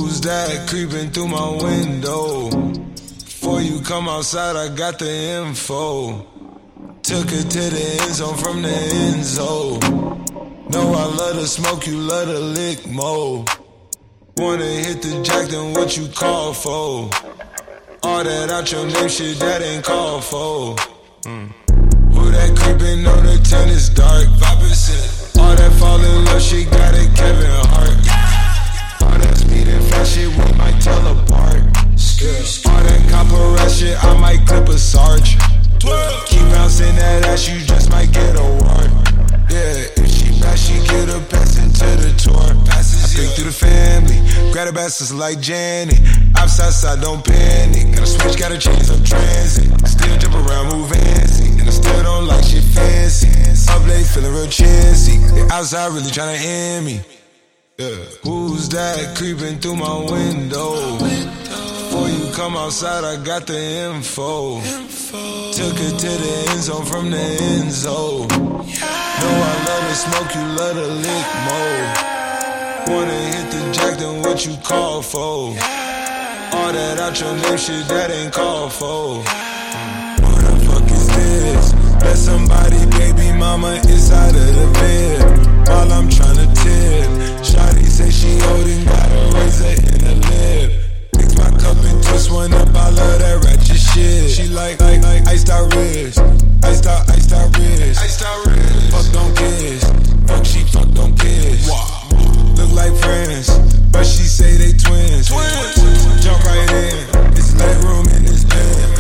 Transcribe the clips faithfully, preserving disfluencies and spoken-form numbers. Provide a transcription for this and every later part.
Who's that creeping through my window? Before you come outside, I got the info. Took her to the end zone from the end zone. Know I love to smoke, you love to lick more. Wanna hit the jack, then what you call for? All that out your name shit, that ain't called for. Mm. Who that creeping on the tennis dark? five percent. All that fall in love shit, got it Kevin Hart. All that speed and fast shit, we might tell apart. Yeah. All that copper rat shit, I might clip a Sarge. Keep bouncing that ass, you just might get a wart. Yeah, if she bad, she get a pass into the tour. I think through the family, grab the bastards like Janet. Outside side, don't panic. Gotta switch, gotta change up transit. Still jump around, move fancy, and I still don't like shit fancy. Up late, feeling real chancy. The outside really tryna end me. Yeah. Who's that creeping through my window? Before you come outside, I got the info. Took her to the end zone from the end zone. Know I love to smoke, you love to lick more. Wanna hit the jack, then what you call for? All that out your name shit, that ain't called for. What the fuck is this? Let somebody, baby mama, inside of the bed. While I'm tryna tip, shawty say she holding, got a razor in her lip. Mix my cup and twist one up, I love that ratchet shit. She like, like, like, iced out wrist. Iced out, iced out wrist. Iced out wrist. Fuck don't kiss. Fuck she, fuck don't kiss. Wow. Look like friends, but she say they twins. Twins. Jump right in. It's leg room in this bed.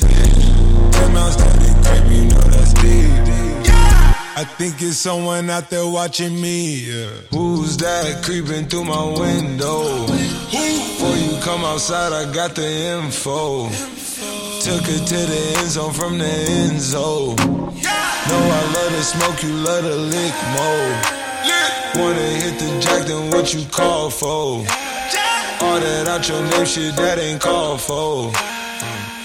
Ten miles down the creep, you know that's deep. I think it's someone out there watching me. Yeah. Who's that creeping through my window? Before you come outside, I got the info. Took her to the end zone from the end zone. Know I love to smoke, you love to lick more. Wanna hit the jack, then what you call for? All that out your name shit, that ain't called for.